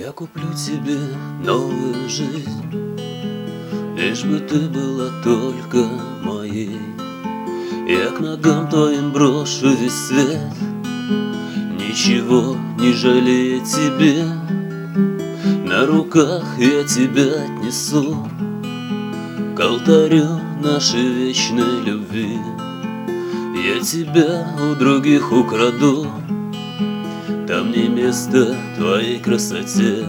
Я куплю тебе новую жизнь, лишь бы ты была только моей. Я к ногам твоим брошу весь свет, ничего не жалея тебе. На руках я тебя отнесу к алтарю нашей вечной любви. Я тебя у других украду, там не место твоей красоте.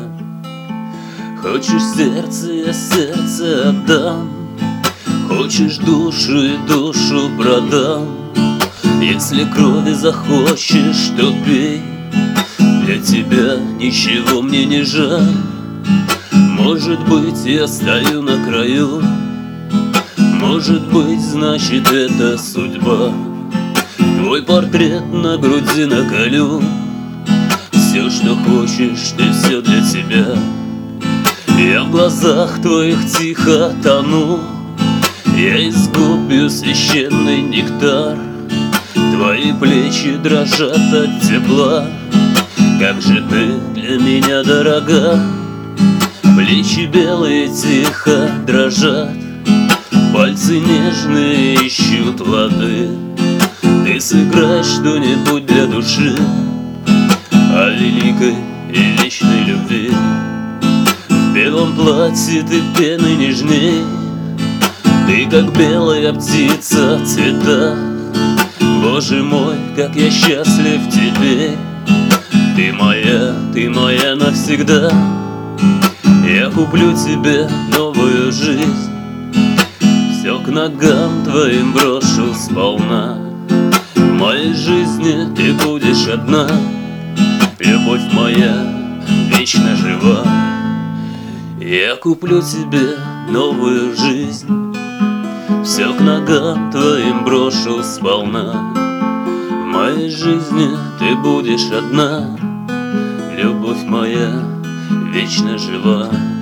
Хочешь сердце, я сердце отдам, хочешь душу и душу продам. Если крови захочешь, то пей, для тебя ничего мне не жаль. Может быть, я стою на краю, может быть, значит, это судьба. Твой портрет на груди наколю, все, что хочешь, ты все для тебя. Я в глазах твоих тихо тону, я из губ пью священный нектар. Твои плечи дрожат от тепла, как же ты для меня дорога. Плечи белые тихо дрожат, пальцы нежные ищут воды. Ты сыграй что-нибудь для души о великой и вечной любви. В белом платье ты пены нежней, ты как белая птица в цветах. Боже мой, как я счастлив в тебе, ты моя навсегда. Я куплю тебе новую жизнь, все к ногам твоим брошу сполна. В моей жизни ты будешь одна, любовь моя вечно жива. Я куплю тебе новую жизнь, все к ногам твоим брошу сполна. В моей жизни ты будешь одна, любовь моя вечно жива.